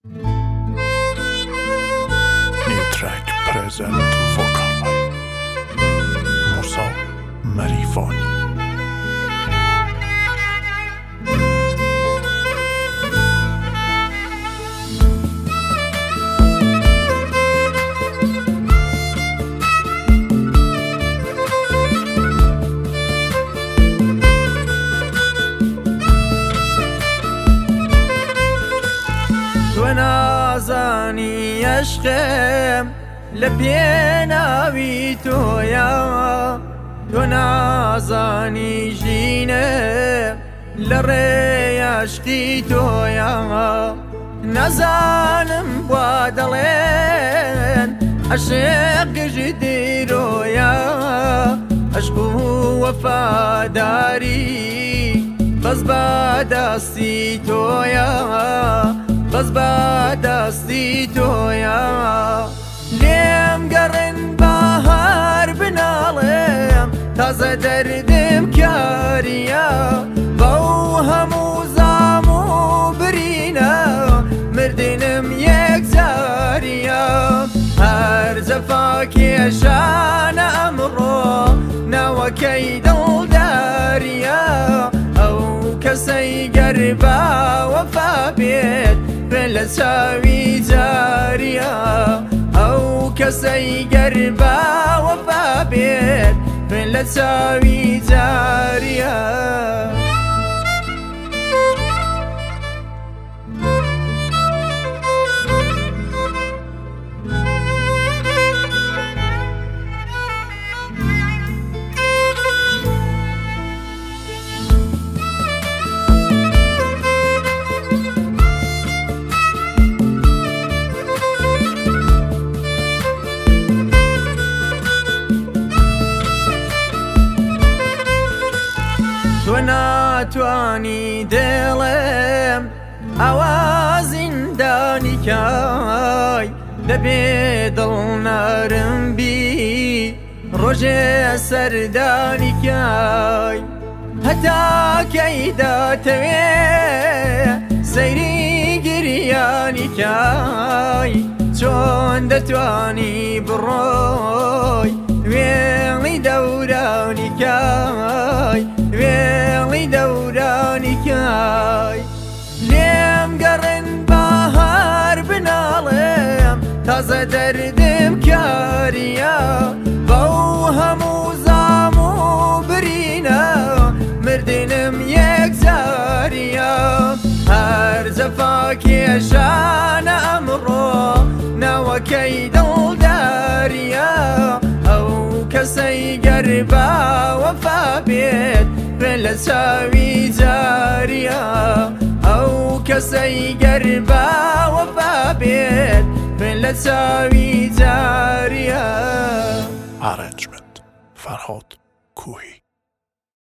New track present vocal by Musa Marifani. نازانی عشقم لپیناوی تویا تو نازانی جینم لڕێی عشقی تۆیا نەزانم وا دەڵێن عەشق گژی دیرۆیە عەشق و وەفاداری بەس بە دەستی تۆیە بەس بە دەستی تۆیە لێم گەڕن بەهار بناڵێم تازە دەردم کاریە بەو هەموو زام و برینە مردنم یەکجاریە هەر جەفاکێشانە ئەمڕۆ ناوەکەی دڵداریە ئەو کەسەی گەر بە وەفا بێت بێ لە چاوی جاریە ئەو کەسەی گەر بە وەفا بێت بێ لە چاوی جاریە تۆ ناتوانی دڵێم ئەوە زیندانی کای دەبێ دڵ نەرم بی ڕۆژێ سەردانی کای هەتا کەی دەتەوێ سەیری گریانی کای چۆن دەتوانی بڕۆی وێڵی دەورانی کای وێڵی دەورانی کای لێم گەڕن بەهار بناڵێم تازە دەردم کاریە بەو هەموو زام و برینە مردنم یەکجاریە هەر جەفاکێشانە ئەمڕۆ ناوەکەی دڵداریە ئەو کەسەی گەر بە وەفا بێت بێ لە چاوی جاریە ئەو کەسەی گەر بە وەفا بێت بێ لە چاوی جاریە. Arrangement Farhad Kuhi.